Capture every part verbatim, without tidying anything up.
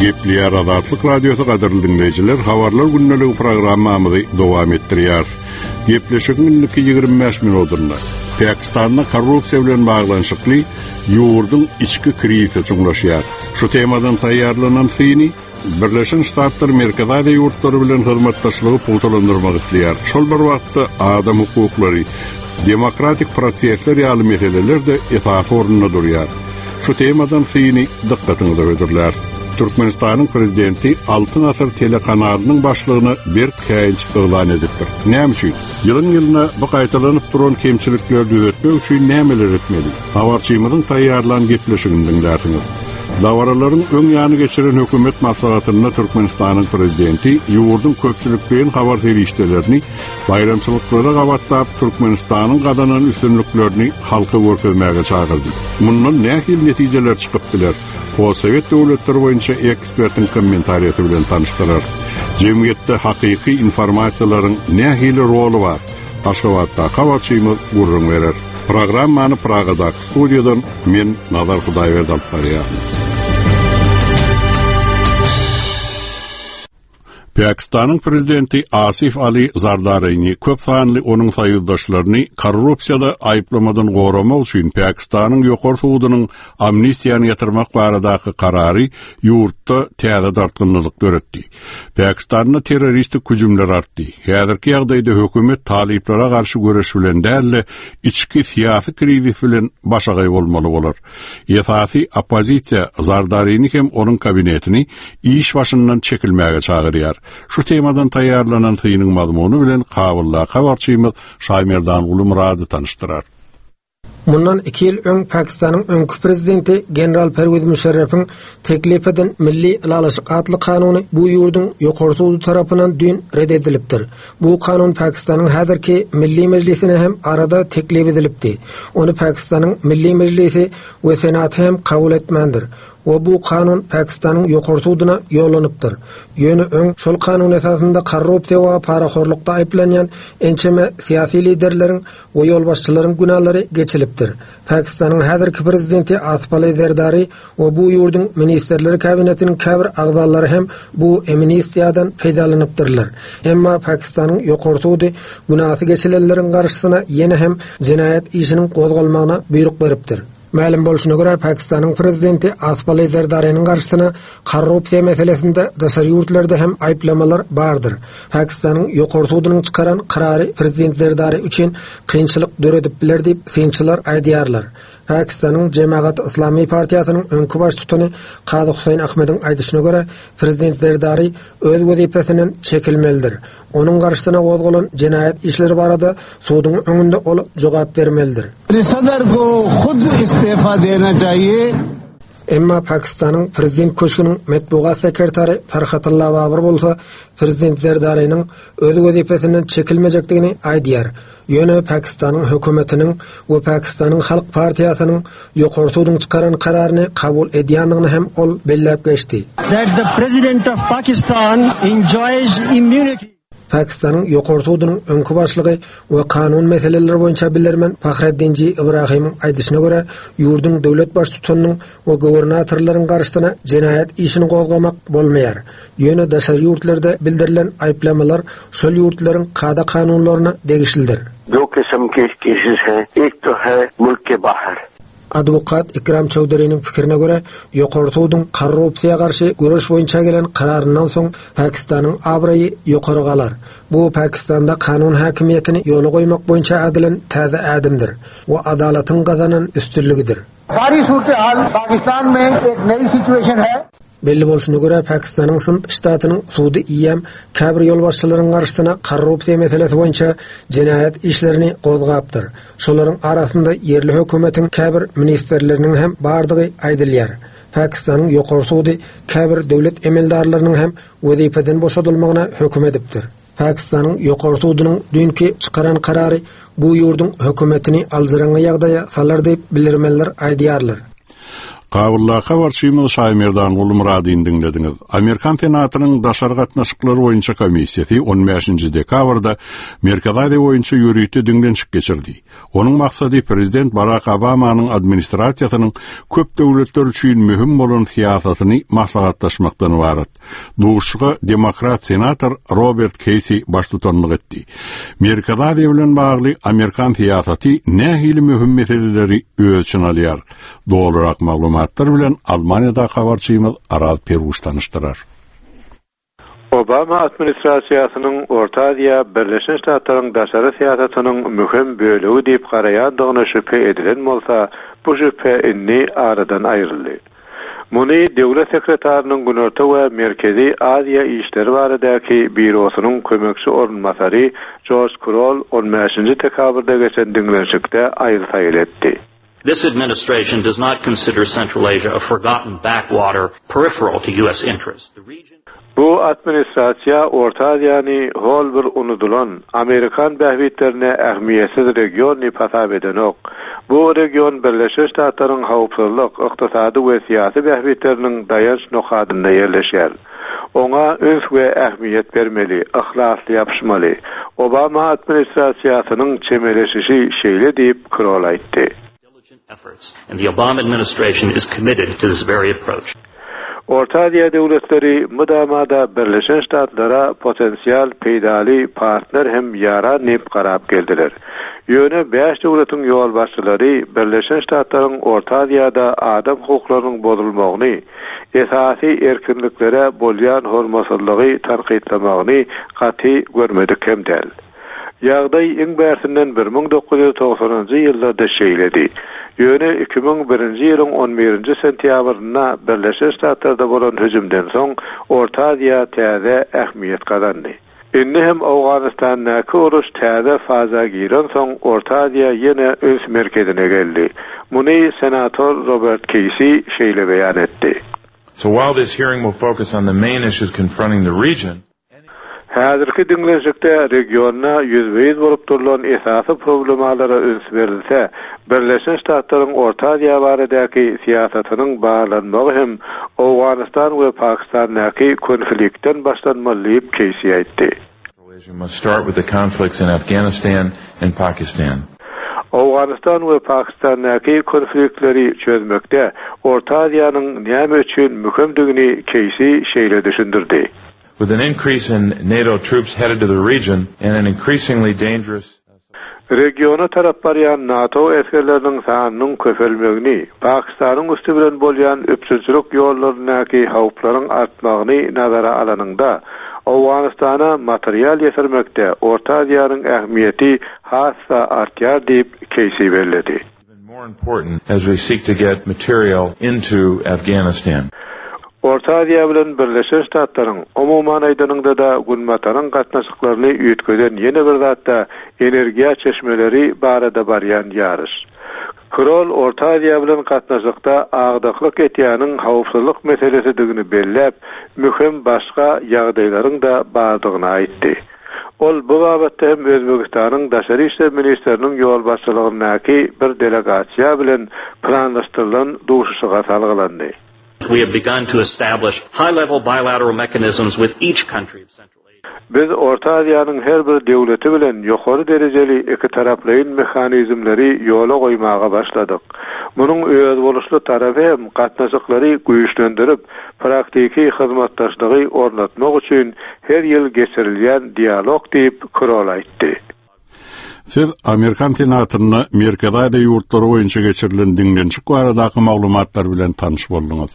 Gepliýär Azatlyk radiosu gaderly dinleýijiler, habarlar günneligi programmamyzy dowam etdirýär. Gepleşik günniki ýygrimi beş minutunda Pakistanda korrupsiýa bilen baglanyşykly ýurdun içki krizi çuňlaşýar. Şu temadan taýýarlanan syny Birleşen Ştatlar Merkezade ýurtlary bilen hyzmatdaşlygy pultalandyrmak isleýär. Şol bir wagtda adam hukuklary, demokratik prosesler ýaly meseleler de esas ornuna durýar. Şu temadan syny dikkatiňizi ödürler. Türkmenistan'ın prezidenti Altın Asır telekanalynyň başlygyny bir käýinç elan edipdir. Näme üçin? Ýylyň ýylyna bu gaýtalanyp duran kemçilikler düzeltmek üçin nämeler etmeli? Habarçymyzyň taýýarlan gepleşigini dinlärsiniz. Dawaralaryň öň ýany geçiren hökümet maslahatyna Türkmenistan'ın prezidenti ýurdun köpçülikden habar berişlerini bayramçylyklara gawatlap Türkmenistan'ın gadanan üstünlüklerini halka görkezmäge çağırdy. Mundan nähil netijeler çykypdylar? O Sovet döwletleri boýunça ekspertin kommentariýasy bilen tanışdyrar. Jemgyýetde hakyky informasiýalaryň nähili roli bar? Aşgabatda habarçymyz gurrun berer. Programmany Pragada studiýadan men Nazar Hudaýberdi alyp barýar. Pakistan'ın prezidenti Asif Ali Zardari'ni köp sanly onun saýyldaşlaryny korrupsiýada aýplamadan goramak üçin Pakistan'ın ýokary sudynyň amnistiýany ýatyrmak baradaky karary ýurtda täze dartgynlyk göretdi. Pakistan'da terroristik hüjümler artdy. Häzirki ýagdaýda hökümet taliplara garşy göreş bilen däl, içki siýasy krizis bilen başagaý bolmaly bolar. Ýa-da opozisiýa Zardari'ni hem onun kabinetini iş başyndan çekilmäge çağırýar. Şu temadan taýýarlanan synyň mazmuny bilen kabylla habarçymyz Şaýmerdan Ulumurady tanışdyrar. Mundan iki ýyl öň Pakistanyň öňkü prezidenti General Pervez Musharrafyň teklip eden Milli Ilalaşyk adly kanuny bu ýurdun ýokary sudy tarapyndan dün red edilipdir. Bu kanun Pakistanyň häzirki Milli Mejlisine hem arada teklip edilipdi. Onu Pakistanyň Milli Mejlisi we Senaty hem kabul etmendir. O bu kanun Pakistan'ın ýokary sudyna ýolanypdyr. Ýöne öň şol kanun esasında korrupsiýa we paraxorlukda aýplanýan ençeme siýasy liderleriň we ýolbaşçylaryň günahları geçilipdir. Pakistan'ın häzirki prezidenti Asif Ali Zardari we bu ýurdun ministerleri kabinetiniň käbir agzalary hem bu amnistiýadan peýdalanypdyrlar. Emma Pakistan'ın ýokary sudy günahsy geçilenleriň garşysyna ýene hem jinayet işiniň gozgalmagyna buyruk beripdir. Ma'lum bolşuna görä Pakistan'ın prezidenti Asif Ali Zardari'nin garşysyna korrupsiýa meselesinde daşary ýurtlarda hem aýplamalar bardyr. Pakistan'ın ýokary sudynyň çykaran karary prezident Zardari üçin kynçylyk döredip biler diýip synçylar aýdýarlar. Pakistan'ın Cemaat Islami Partiýasynyň öňkü baş tutany Qady Husayn Ahmediň aýdyşyna görä prezident Zardari öz wezipesinden çekilmelidir. Onun garşysyna gozgalan jinayet işleri barada sudyň öňünde ol jogap bermelidir. Sadr ko khud istifa dena chahiye. Emma Pakistan'ın prezident köşkünün metbuat sekretary Farhatullah Babur bolsa prezident Zardari'nin öz wezipesinden çekilmejekdigini aýdýar. Ýöne Pakistan'ın hökümetiniň we Pakistan'ın Halk Partiýasynyň ýokary sudyň çykaran kararyny kabul edýändigini hem ol belläp geçdi. That the president of Pakistan enjoys immunity. Pakistan'ın ýokary sudynyň öňkü başlygy we kanun meseleleri boýunça bilermen Fakhreddinji Ibrahim'iň aýdyşyna görä ýurdun döwlet baş tutanyň we gowernatorlaryň garşysyna jinayet işini gozgamak bolmaýar. Ýöne daşary ýurtlarda bildirilen aýplamalar şol ýurtlaryň kada kanunlaryna degişildir. दो किस्म के केसेस हैं, एक तो है मुल्क के बाहर. Advokat İkram Çowdhury'nin pikirine göre ýokary sudyň korrupsiýa garşy göreş boýunça gelen kararyndan soň Pakistan'ın abraýy ýokary galar. Bu Pakistanda kanun hakimiýetini ýola goýmak boýunça adylan täze adymdyr we adalatyň gazanan üstünligidir. सारी सूरत-ए-हाल पाकिस्तान में एक नई सिचुएशन है. Belli bolşuna göre Pakistan'ın Sindh ştatynyň sudy iýem käbir ýolbaşçylaryň garşysyna korrupsiýa meselesi boýunça jinayet işlerini gozgapdyr. Şolaryň arasynda ýerli hökümetiň käbir ministerleriniň hem bardygy aýdylýar. Pakistan'ın ýokary sudy käbir döwlet emeldarlarynyň hem wezipeden boşadylmagyna höküm edipdir. Pakistan'ın ýokary sudynyň dünki çykaran karary bu ýurdun hökümetini aljarangy ýagdaýa salar diýip bildirmeler aýdýarlar. Kawulla habarçymyz Şaymerdan Gulmuradiň dinlediniz. Amerikan Senatynyň daşary gatnaşyklary boýunça komissiyasi on beşinji dekabrda Merkezade boýunça ýürüýti diňlenşik geçirdi. Onuň maksady Prezident Barack Obamanyň administrasiýasynyň köp döwletler üçin mühim bolan siýasatyny maslahatlaşmakdan ibaret. Duşga Demokrat senator Robert Casey baş tutanlyk etdi. Merkezade bilen bagly Amerikan siýasaty nähili mühim meseleleri ölçün alýar. Doğrurak maglumatlar bilen Almanya'da habarçymyz Aral Peruş tanıştyrar. Obama administrasiýasynyň Orta Aziýa Birleşen Ştatlaryň daşary siýasatynyň mühim bölegi diýip garaýandygyna şüphe edilen bolsa, bu şüphe inni aradan aýryldy. Muny döwlet sekretarinyň Günorta we Merkezi Aziýa işleri baradaky bürosynyň kömekçi ornmasary George Kroll on beşinji dekabrda geçen diňlenşikde aýryl etdi. This administration does not consider Central Asia a forgotten backwater peripheral to U S interests. The region Bu administrasiýa Orta Aziýany hol bir unudulan Amerikan bähbitlerine ähmiýetsiz region diýip hasap edenok. Bu region Birleşen Ştatlaryň hawpsuzlyk, ykdysady we syýasy bähbitleriniň dayanç nokadynda ýerleşýär. Oňa öz we ähmiýet bermeli, ihlasly ýapyşmaly. Obama administrasiýasynyň çemeleşişi şeýle diýip Kroll aýtdy. efforts, and the Obama administration is committed to this very approach. Orta Aziýa döwletleri müdamada Birleşen Ştatlara potensial peýdali partner hem ýara nip garap geldiler. Ýöne beş döwletiň ýol başçylary Birleşen Ştatlaryň Orta Aziýada adam hukuklarynyň bozulmagyny, esasy erkinliklere bolýan hormatlygy tanqidlamagyny gaty görmedik hem däl. Ýagdaý iň bärsinden bir ming dokuz ýüz togsonunjy ýyllarda şeýledi. Ýöne iki ming birinji ýylyň on birinji sentýabrynda Birleşen Ştatlarda bolan hüjümden soň Orta Aziýa täze ähmiýet kazandy. Indi hem Awganystandaky uruş täze faza giren soň Orta Aziýa ýene öz merkezine geldi. Muny senator Robert Casey şeýle beýan etdi. So while this hearing will focus on the main issues confronting the region, häzirki diňleşikde regiona ýüzbeýiz bolup durulan esasy problemalara öns berilse, Birleşen Ştatlaryň Orta Aziýa baradaky siýasatynyň baglanmagy hem Awganystan we Pakistandaky konfliktden başlanmaly diýip Casey aýtdy. We must start with the conflicts in Afghanistan and Pakistan. Awganystan we Pakistandaky konfliktleri çözmekde Orta Aziýanyň näme üçin mühimdigini Casey şeýle düşündirdi. With an increase in NATO troops headed to the region and an increasingly dangerous Regiona tarap barýan NATO eskerleriniň sanynyň köpelmegini, Pakistanyň üstü bilen bolýan öpçülçülük ýollarynaky hawplaryň artmagyny nazara alanyňda, Awganystana material ýetirmekde Orta Aziýanyň ähmiýeti hassa artýar diýip Casey bellädi. More important as we seek to get material into Afghanistan. Orta Aziýa bilen Birleşen Ştatlaryň umumyň aýdanyňda da günmatanyň gatnaşyklaryny ýetgeden ýene bir zatda energiýa çeşmeleri barada barýan ýarış. Kroll Orta Aziýa bilen gatnaşykda agdaklyk etýäniň hawpsuzlyk meselesigini belläp, mühim başga ýagdaýlaryň da bardygyny aýtdy. Ol bu babatda hem Özbekistanyň daşary işler ministriniň ýol başçylygynaky bir delegasiýa bilen planlaşdyrylan duşuşyga salgylandy. We have begun to establish high-level bilateral mechanisms with each country of Central Asia. Biz Orta Aziýanyň her bir döwleti bilen ýokary derejeli iki taraplaýyn mexanizmleri ýola goýmaga başladyk. Munyň öz boluşly tarapy hem gatnaşyklary güýçlendirip, praktiki hyzmatdaşlygy ornatmak üçin her ýyl geçirilýän dialog diýip Kroll aýtdy. Siz Amerikan Senatyna Merkezade ýurtlary boýunça geçirilen diňlenşik baradaky maglumatlar bilen tanyş boldyňyz.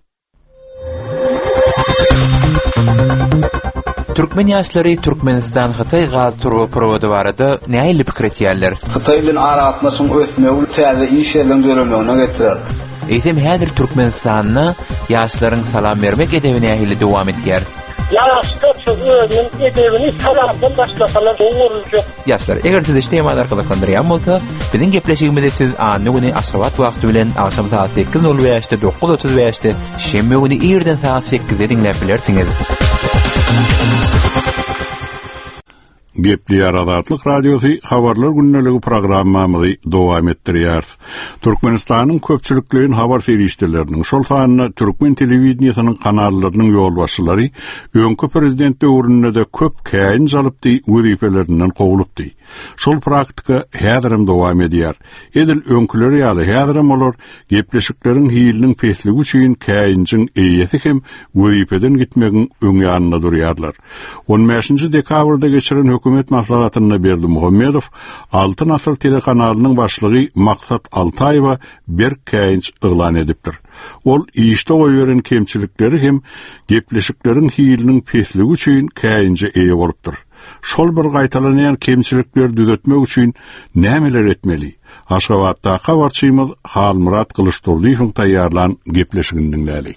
Türkmen ýaşlary Türkmenistan Hytaý gaz turby prowody barada näme pikir etýärler? Hytaý bilen aratmasyň ötmegi täze iş ýerleriniň görülmegine getirir. Eýsem häzir Türkmenistanyna ýaşlaryň salam bermek edebine ähli dowam etýär. Ýaşlar çözüýän edebini salamdan başlasalar oňurjak. Ýaşlar, eger siz işleýän arkadaşlaryndan bolsa, biziň gepleşigimizde siz any güni aşgabat wagty bilen akşam saat sekiz nol beş dokuz otuz beş şemme güni ýerden saat sekizde dinläp bilersiňiz. Gepli Aradatlyk Radiosu habarlar günneligi programmamyzy dowam etdirýär. Türkmenistanyň köpçülikliğin habar ferişdeleriniň şol sanyna Türkmen telewizionynyň kanallarynyň ýolbaşçylary öňkü prezident döwründe köp käýin jalypdy, wezipelerinden gowulupdy. Şol praktika häzirem dowam edýär. Edil öňküleri ýaly häzirem olar gepleşikleriň hiýiliniň pesligi üçin käýinçiň eýesi hem wezipeden gitmegiň öňýanyna durýarlar. on beşinji dekabrda geçiren hökümet maslahatyna Berdi Muhammedow Altyn Asr telekanalynyň başlygy Maksat Altaýewa bir käýinç yglan edipdir. Ol işde goýuran kemçilikleri hem gepleşiklerin hiýiliniň pesligi üçin käýinçe eýe bolupdyr. Şol bir gaýtalanýan kemçilikleri düzeltmek üçin nämeler etmeli? Aşgabatda habarçymyz Halmurat Kılıçdaroğluň taýýarlan gepleşigini dinläli.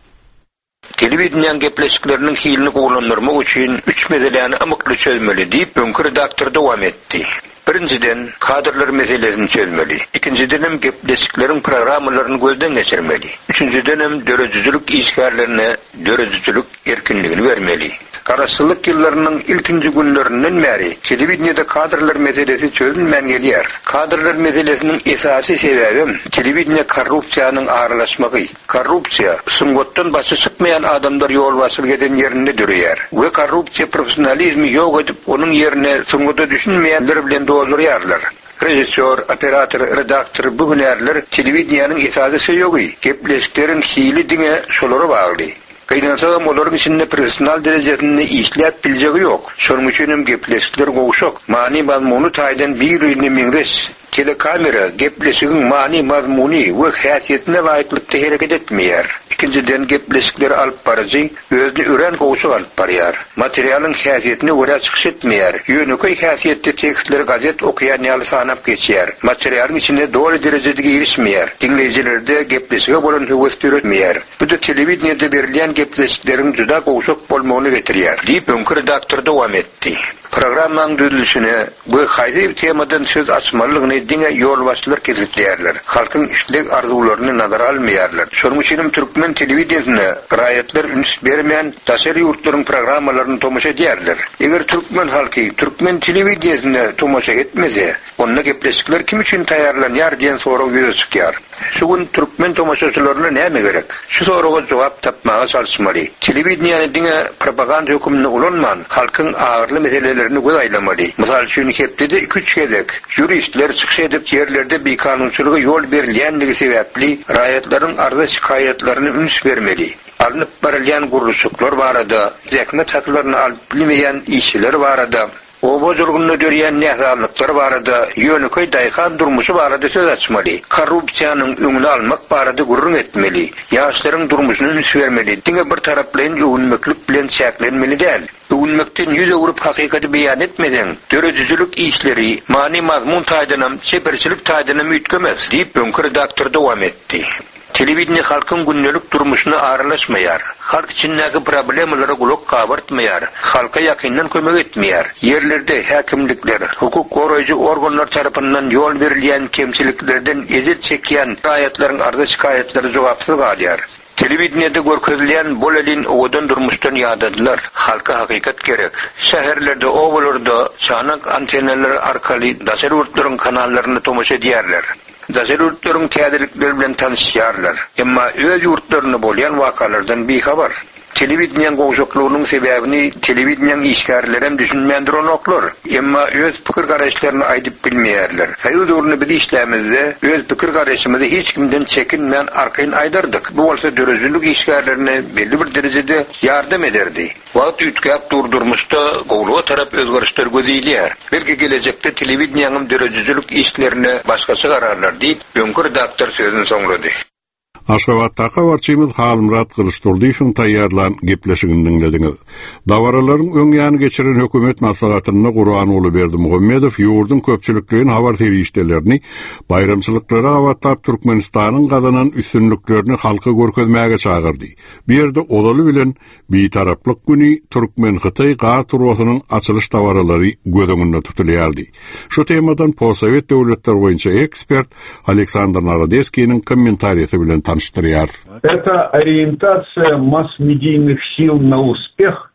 Telewizyon gepleşiklerinin hiilini kullanırmak için üç meseleni amıklı çözmeli deyip önkü redaktör devam etti. Birinciden kadrlar meselesini çözmeli. İkinciden hem gepleşiklerin programlarını gözden geçirmeli. Üçüncüden hem dörözcülük işgallerine dörözcülük erkinliğini vermeli. Kararsızlık yıllarının ilkinci günlerinden beri televizyonda kadrlar meselesi çözülmeyen geliyor. Kadrlar meselesinin esası sebebi televizyon korrupsiyanın ağırlaşması. Korrupsiya, sungottan başı çıkmayan adamlar yol vasıl eden yerinde duruyor. Ve korrupsiya profesyonalizmi yok edip onun yerine sungota düşünmeyenler bilen dolduruyorlar. Rejissör, operatör, redaktör bu hünerler televizyonun esası yok. Gepleşiklerin hiili dine şoları bağlı. Kaynansağım onların içinde profesyonel derecesinde işleyip bileceği yok. Şunun için hem gepleşikler goğuşok. Mani mazmunu taydan bir ünlü minres. Telekamera gepleşigin mani mazmuni ve hasiyetine layıklıkta hareket etmeyer. İkinciden gepleşikleri alıp barıcı, özünü ören koğuşu alıp barıyar. Materyalın hasiyetine öyle çıkış etmeyer. Yönüköy hasiyette tekstleri gazet okuyan yalı sanap geçer. Materyalın içinde doğru derecede girişmeyer. Dinleyicilerde gepleşige olan hüvesti üretmeyer. Bu da televizyonda verilen gepleşiklerin cüda koğuşuk bolmağını getiriyor. Deyip önkü redaktör devam etti. Programın düzülüşüne bu hayli temadan söz açmalılığını dine yolbaşçılar kesiltlerler. Halkın istek arzularını nazara almayarlar. Şunun için Türkmen televizyonuna rayetler üns vermeyen tasarı yurtların programlarını tomaşa ederler. Eğer Türkmen halkı Türkmen televizyonuna tomaşa etmese, onunla gepleşikler kim için tayarlanıyor diyen soru göze çıkıyor. Şu gün Türkmen tomaşaçılarına ne mi gerek? Şu soruğa cevap tapmaya çalışmalı. Televizyonun dine propaganda hükümünü ulanman, halkın ağırlı meselelerini göz aylamalı. Misal için hepte de iki üç gedek. Juristler çıkış edip yerlerde bir kanunçuluğa yol verilenliği sebeple rayetlerin arda şikayetlerini üns vermeli. Alınıp verilen kuruluşluklar var adı, zekmet haklarını alıp bilmeyen işçiler var adı. O bozulgunlu döreyen nehzallıklar barada, yönüköy daykan durmuşu barada söz açmalı. Korrupsiyanın önünü almak barada gurrun etmeli. Yaşların durmuşunu üns vermeli. Dine bir taraflayın övünmeklik bilen çeklenmeli değil. Övünmekten yüze vurup hakikati beyan etmeden, dörözcülük işleri, mani mazmun taydanam, seperçilik taydanam ütkömez, deyip önkü redaktör devam etti. Televizyon halkın günlük durmuşuna ağırlaşmayar. Halk içindeki problemlere kulak kabartmayar. Halka yakından kömek etmeyar. Yerlerde hakimlikler, hukuk koruyucu organlar tarafından yol verilen kemçiliklerden eziyet çekiyen rayetlerin arda şikayetleri cevapsız kalıyor. Televizyonda görkezleyen bol elin oğudan durmuştan yadadılar. Halka hakikat gerek. Şehirlerde, ovalarda, çanak antenalar arkalı dasar urtların kanallarını tomaşa ediyerler. Dasar urtların teadırlıkları bilen tanışıyarlar. Ama öz yurtlarını bolayan vakalardan bir haber. Televizyon goşukluğunun sebebini televizyon işgarilerem düşünmeyendir onoklar. Ama öz fikir kardeşlerini aydıp bilmeyerler. Hayır doğrunu bir işlemizde öz fikir kardeşimizi hiç kimden çekinmeyen arkayın aydardık. Bu olsa dörözlülük işgarilerine belli bir derecede yardım ederdi. Vaat ütkap durdurmuşta goğluğa taraf özgürüşler gözüylüyer. Belki gelecekte televizyonun dörözlülük işlerine başkası kararlar deyip önkü redaktör sözünü sonladı. Aşgabatda habarçymyz Halmurat Kılıçdaroğluň taýýarlan gepleşigini dinlediňiz. Dawaralaryň öňýany geçiren hökümet maslahatyna Guran oly Berdi Muhammedow ýurdun köpçülikliğin habar ferişdelerini bayramçylyklara awatlap Türkmenistanyň gazanan üstünlüklerini halka görkezmäge çağırdy. Bu ýerde olaly bilen bir taraplyk güni Türkmen Hytaý gat turwasynyň açylyş dawaralary gödüňünde tutulýardy. Şu temadan Possovet döwletler boýunça ekspert Aleksandr Narodeskiň kommentariýasy bilen Это ориентация масс-медийных сил на успех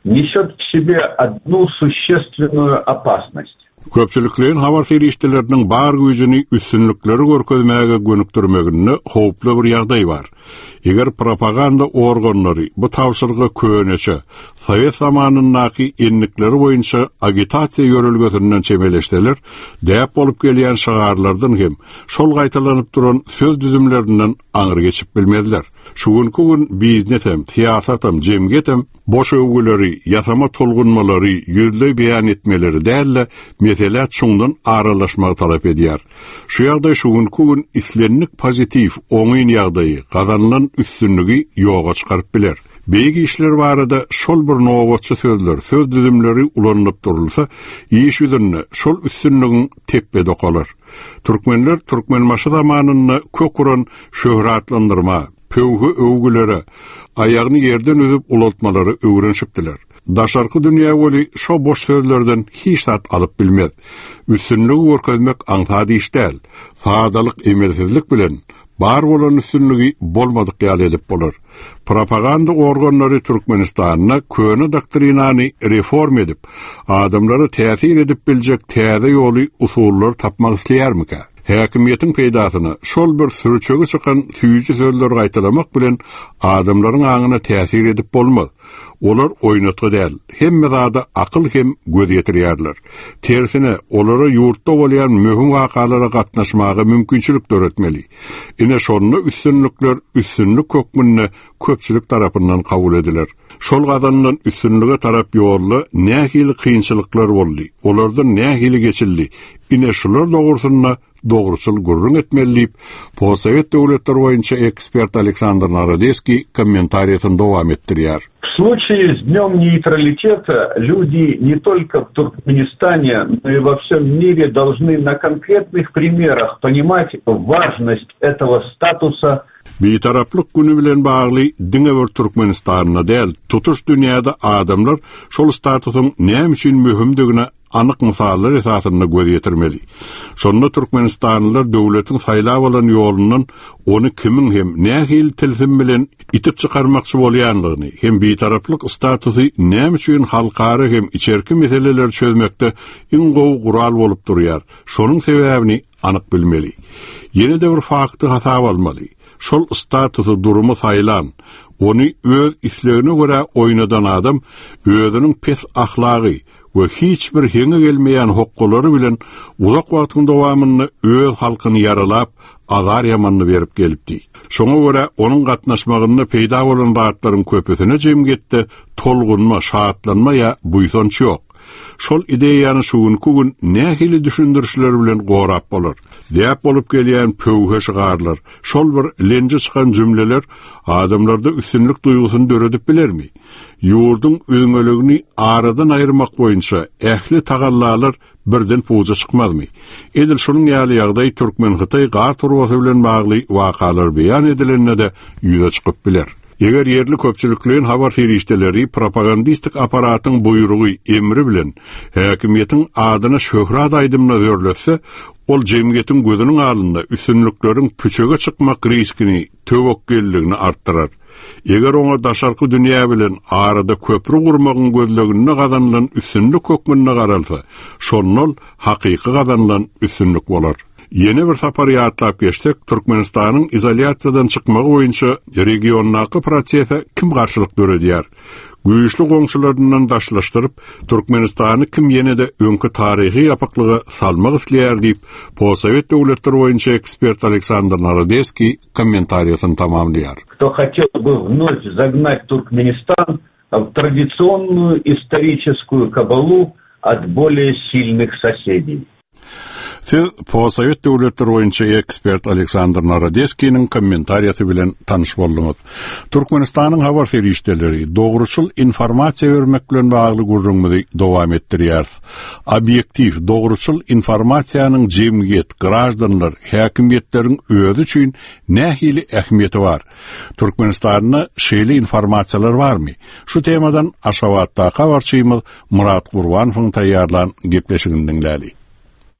несет в себе одну существенную опасность. Köpçüliklerin habar serişdelerinin bar güýjini üstünlikleri görkezmäge gönükdirmeginde howply bir ýagdaý bar. Eger propaganda organlary bu tawşyryga köneçe Sovet zamanyndaky enlikleri boýunça agitasiýa ýörelgesinden çemeleşdiler, däp bolup gelýän şagarlardan hem şol gaýtalanyp duran söz düzümlerinden aňyr geçip bilmediler. Şugunky gün biznesem, siýasatam, jemgetem boş öwgüleri, ýasama tolgunmalary, ýüzle beýan etmeleri dälle mesele çuňdan aralaşmagy talap edýär. Şu ýagdaý şugunky gün islenlik pozitiv, oňyn ýagdaýy, gazanlan üstünlügi ýoga çykaryp biler. Beýgi işler barada şol bir nowatçy sözler, söz düzümleri ulanyp durulsa, iş ýüzünde şol üstünligiň tepede kalar. Türkmenler türkmenmaşy zamanynda kökuran şöhratlandyrma, pöwhü öwgülere, aýagyny ýerden üzüp ulatmalary öwrenşipdiler. Daşarky dünýä boli şo boş sözlerden hiç tat alyp bilmez. Üstünligi görkezmek aňsady iş däl. Fadalyk emelsizlik bilen bar bolan üstünligi bolmadyk ýaly edip bolar. Propaganda organlary Türkmenistanyna köne doktrinany reform edip, adamlary täsir edip biljek täze ýoly usullar tapmak isleýärmika? Häkimiýetiň peýdasyna şol bir sürçegi çykan süýji sözler gaýtalamak bilen adamlaryň aňyna täsir edip bolmaz. Olar oýnatgy däl. Hemme zada akyl hem göz ýetirýärler. Tersine olara ýurtda bolýan möhüm wakalara gatnaşmagy mümkinçilik döretmeli. Ine şonu üstünlikler üstünlik kökmünde köpçülik tarapyndan kabul ediler. Şol gazanlan üstünlige tarap ýorly nähili kynçylyklar boldy. Olardan nähili geçildi. Ine şular dogrusyna dogruçul gurrun etmeliyip, Possovet döwletleri boýunça ekspert Aleksandr Narodeski kommentariýasyny dowam etdirýär. В случае с Днем нейтралитета люди не только в Туркменистане, но и во всем мире должны на конкретных примерах понимать важность этого статуса. Bitaraplyk güni bilen bagly diňe bir Türkmenistanyna däl, tutuş dünýäde adamlar şol statusyň näme üçin möhümdigine anyk misallar esasynda göz ýetirmeli. Şonda Türkmenistanlylar döwletiň saýlap bolan ýolundan ony kimin hem nähil tilsim bilen itip çykarmakçy bolýanlygyny, hem bitaraplyk statusy näme üçin halkara hem içerki meseleler çözmekde iň gowy gural bolup durýar. Şonuň sebäbini anyk bilmeli. Ýene-de bir fakty hasap almaly. Şol statusu durumu saylan, onu öz islegine göre oynadan adam, özünün pes ahlaky ve hiç bir heňe gelmeýän hokkulary bilen uzak wagtyň dowamyny öz halkyny yaralap, azar ýamanly berip gelipdi. Şoňa göre onuň gatnaşmagynda peýda bolan batlaryň köpüsine jemgetde tolgunma, şahatlanma ýa buýsanç ýok. Şol ideýany şugunky gün nähili düşündirişler bilen gorap bolar. Däp bolup gelýän pöwhe şygarlar, şol bir lenji çykan jümleler adamlarda üstünlük duýgusyny döredip bilermi? Ýurdun öňeligini aradan aýyrmak boýunça ähli tagallalar birden puza çykmazmy? Edil şonuň ýaly ýagdaý Türkmen Hytaý gar turwasy bilen bagly wakalar beýan edilende de ýüze çykyp biler. Eger yerli köpçüliklerin habar serişdeleri propagandistik aparatyň buýrugy emri bilen häkimiýetiň adyna şöhrat aýdymna görlese, ol jemgyýetiň gözüniň alynda üstünlikleriň püçege çykmak riskini, töwekkelligini artdyrar. Eger oňa daşarky dünýä bilen arada köprü gurmagyň gözleginde gazanlan üstünlik kökmünde garalsa, şonol hakyky gazanlan üstünlik bolar. Yeni bir sapary atlap geçsek, Türkmenistanyň izolýasiýadan çykmagy boýunça regionnaky prosese kim garşylyk döredýär? Güýçli goňşularyndan daşlaşdyryp, Türkmenistany kim ýene-de öňkü taryhy ýapyklyga salmak isleýär diýip, Possovet döwletleri boýunça ekspert Aleksandr Narodeski kommentariýasyny tamamlaýar. Кто хотел бы вновь загнать Туркменистан в традиционную историческую кабалу от более сильных соседей. Siz Possovet döwletleri boýunça ekspert Aleksandr Narodeski'nin kommentariýasy bilen tanyş boldyňyz. Türkmenistanyň habar serişdeleri dogruçul informasiýa bermek bilen bagly gurrunmyzy dowam etdirýär. Obyektiv, dogruçul informasiýanyň jemgyýet, graždanlar, häkimiýetleriň özü üçin nähili ähmiýeti bar. Türkmenistanyna şeýle informasiýalar barmy? Şu temadan Aşgabatda habarçymyz Murat Gurbanowyň taýýarlan gepleşigini dinläli.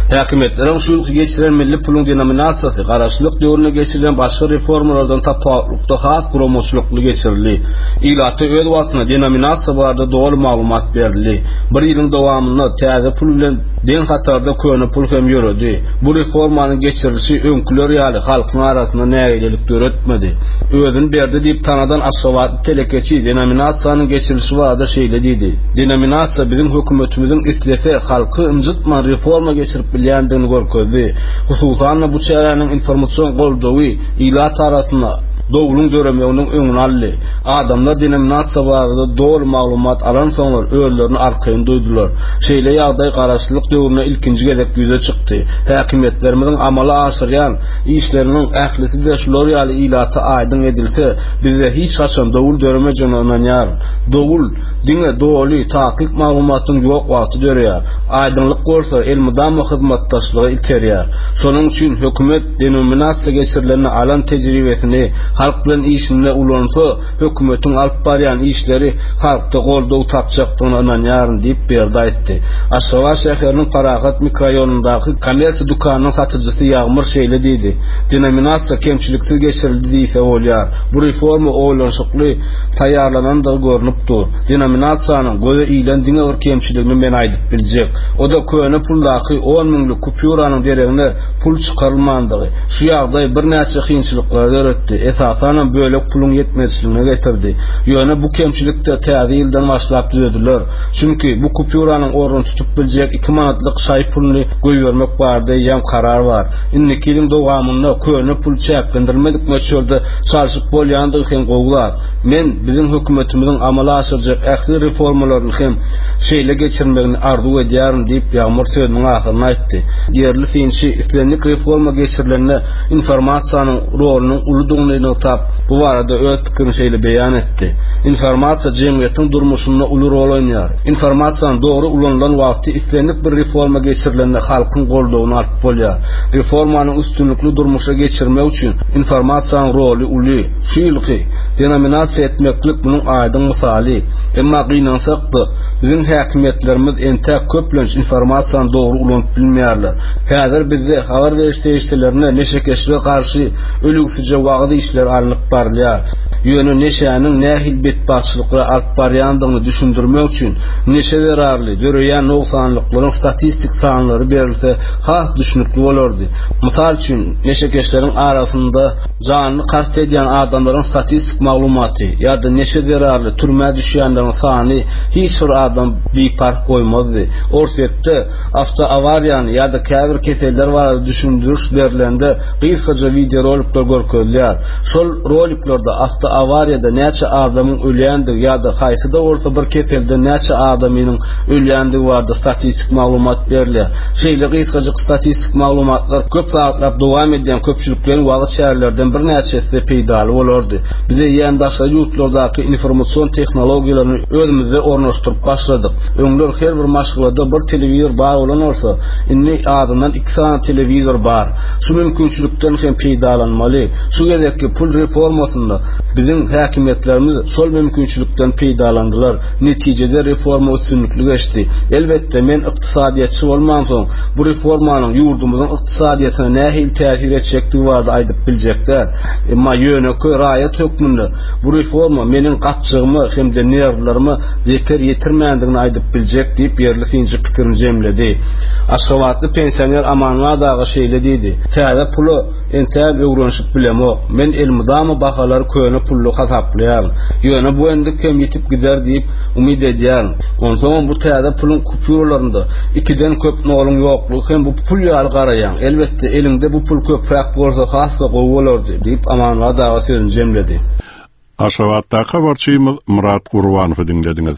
Häkimetlerin şu ýylky geçiren milli pulun denominasiýasy garaşlyk döwrüne geçirilen başga reformalardan tapawlukda has promoçlukly geçirildi. Ilaty öz wagtyna denominasiýa barada dogry maglumat berildi. Bir ýylyň dowamynda täze pul bilen den hatarda köne pul hem ýöredi. Bu reformanyň geçirilişi öňküler ýaly halkyň arasynda nägelik döretmedi. Özüni berdi diýip tanadan aşgabat telekeçi denominasiýanyň geçirilişi barada şeýle diýdi. Denominasiýa bizim hökümetimiziň islese halky ınjytman reforma geçirip bilýändigini görkezdi. Hususan bu çäranyň informasiýon goldawy ilat arasynda dowlun döremeýiniň öňüni aldy. Adamlar denominasiýa barada dogry maglumat alan soňlar özlerini arkaýyn duýdular. Şeýle ýagdaý garaşlyk döwrüne ilkinji gezek ýüze çykdy. Häkimetlerimiň amala aşyrýan işleriniň ählisi de şular ýaly ilaty aýdyn edilse, bizde hiç haçan dowul döremejegine inanýar. Dowul diňe doly taýyk maglumatyň ýok wagty döreýär. Aýdynlyk bolsa elmydama hyzmatdaşlygy ilterýär. Şonuň üçin hökümet denominasiýa geçirilen alan tejribesini halk bilen işinde ulansa hökümetiň alyp barýan işleri halkda goldaw tapjakdygyna inanýaryn diýip berdi aýtdy. Aşgabat şäheriniň Paragat mikroraýonundaky kommersiýa dukanynyň satyjysy Ýagmyr şeýle diýdi. Denominasiýa kemçiliksiz geçirildi diýse bolýar. Bu reforma oýlanşykly taýýarlanandygy görnüp dur. Denominasiýanyň göze iýlen diňe bir kemçiligini men aýdyp biljek. O da köne puldaky on miňlik kupýuranyň deregine pul çykarylmandygy. Şu ýagdaý bir näçe kynçylyklar öretdi. Esasanen bölek pulun yetmezligine getirdi. Ýöne bu kemçilikde täze ýyldan başlap düzediler. Çünki bu kupýuranyň ornuny tutup biljek iki manatlyk şaý pulny goýbermek bardy ýa karar bar. Indiki ýylyň dowamynda köne pul çäklendirmedik meçhurda çalşyk bolýandygy hem gowlar. Men bizim hökümetimiziň amala aşyrjak ähli reformalaryny hem şeýle geçirmegini arzu edýärim diýip Ýagmyr sözüniň ahyryny aýtdy. Ýerli finçi islenlik reforma geçirilende informasiýanyň rolunyň uludygyny tap bu barada öz pikirini şeýle beýan etdi. Informasiýa jemgyýetiň durmuşynda uly rol oýnýar. Informasiýanyň dogry ulanylan wagty islenlik bir reforma geçirilende halkyň goldawyny alyp bolýar. Reformanyň üstünlikli durmuşa geçirmek üçin informasiýanyň roly uly. Şu ýylky denominasiýa etmeklik bunyň aýdyn misaly. Emma gynansak-da bizim häkimetlerimiz entäk köplenç informasiýany dogry ulanyp bilmeýärler. Häzir bizde habar beriş teşkilatlaryna neşekeşlige karşı ölüksüce wagty işler alınıp barlýar. Ýöne neşäniň nähil betbaşçylyklary alyp barýandygyny düşündirmek üçin neşe zararly döreýän noksanlyklaryň statistik sanlary berilse has düşünükli bolardy. Mysal üçin neşekeşleriň arasynda janyny kast edýän adamlaryň statistik maglumaty ýa-da neşe zararly türme düşýänleriň sany hiç bir adam bipark goýmazdy. Orsetde avto awariýany ýa-da käbir keseller barada düşündiriş berilende gysgaça video rolikler görkezilýär. Şol roliklarda avto awariýada näçe adamyň ölýändigi ýa-da haýsyda bolsa bir keselde näçe adamyň ölýändigi barada statistik maglumat berilýär. Şeýle gysgaça statistik maglumatlar köp saatlar dowam edýän köpçülikleriň wagt şäherlerden bir näçesi peýdaly bolardy. Bize ýandaşlar ýurtlardaky informasyon tehnologiýalaryny özümizde ornaşdyryp başladyk. Öňler her bir maşgulada bir telewizor bar bolan bolsa, indi adamdan iki sana telewizor bar. Şu mümkinçilikden hem peýdalanmaly. Şu gezekki pul reformasynda bizim häkimetlerimiz şol mümkinçilikden peýdalandylar. Netijede reforma üstünlükli geçdi. Elbette men ykdysadyatçy bolman soň bu reformanyň ýurdumyzyň ykdysadyýatyna nähil täsir etjekdigi barada aýdyp biljekler. Emma ýöneki raýat hökmünde bu reforma meniň gatçygymy hemde nerwlarymy zeker ýetirmändigini aýdyp biljek diýip ýerli finçi pikirini jemledi. Aşgabatly pensioner Amanla dagy şeýle diýdi. Täze puly entäk öwrenşip bilemok. Men elmydama bahalary köne pullu hasaplaýar. Ýöne bu endik hem ýetip gider diýip umyd edýär. Onsoň bu täze pulun kupýurlarynda ikiden köp noluň ýoklugy hem bu pul ýaly garaýan. Elbetde elinde bu pul köpräk bolsa hasy gowy bolardy diýip Amanla dagy sözüni jemledi. Aşgabatda habarçymyz Murat Gurbanowy dinlediňiz.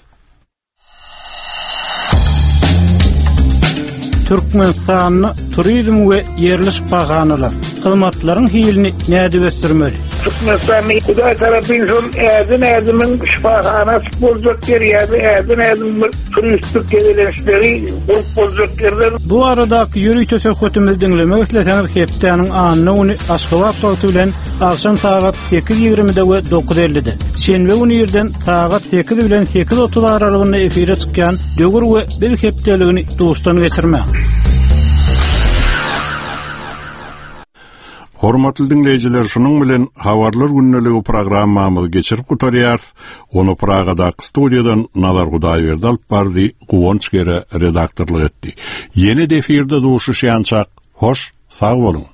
Türkmenistanyny turizm we yerliş baganylar hyzmatlaryň hilini näde göstermeli? Türkmenistanyň Hudaý tarapyndan ädin ädimin şifahanasy boljak ýeri, ädin ädim turistik gelenişleri boljak ýerler. Bu aradaky ýürüýüş töhfetimizi dinlemek isleseňiz hepdeniň anyny uny Aşgabat wagty bilen akşam saat sekiz ýigrimide we dokuz ellide. Şenbe güni ýerden saat sekiz bilen sekiz otuz aralygynda efire çykýan döwür we bir hepdeligini duşdan geçirmek. Hormatly dinleyijiler, şunun bilen Habarlar günneligi programmamyzy geçirip gutarýar. Onu Pragada studiýadan Nazar Hudaýberdi alyp bardy, Guwonç gere redaktorlyk etdi. Ýene defirde duşuşýançak. Hoş, sag bolun.